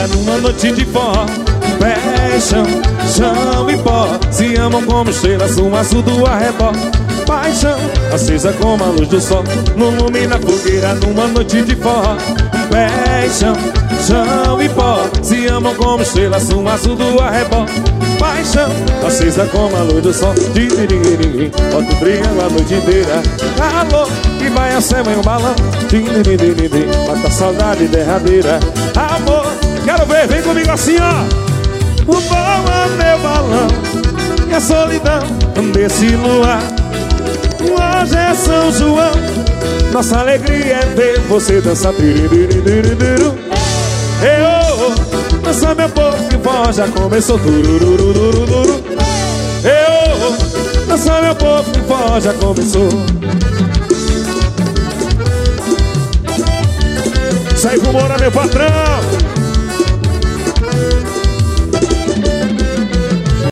fogueira numa noite de forró. Paixão, chão e pó, se amam como estrelas no azul do arrebol. Paixão, acesa como a luz do sol, no lume na fogueira numa noite de forró. Paixão, chão e pó, se amam como estrelas no azul do arrebol. Paixão, acesa como a luz do sol. Bota o triângulo a noite inteira. Alô, que vai a céu em um balão. Mata a saudade derradeira. Amor, quero ver, vem comigo assim, ó. O bom é meu balão e a solidão desse luar. Hoje é São João, nossa alegria é ver você dançar. Dança meu povo que voz já começou. Dança meu povo que voz já começou. Sai com Moura, meu patrão.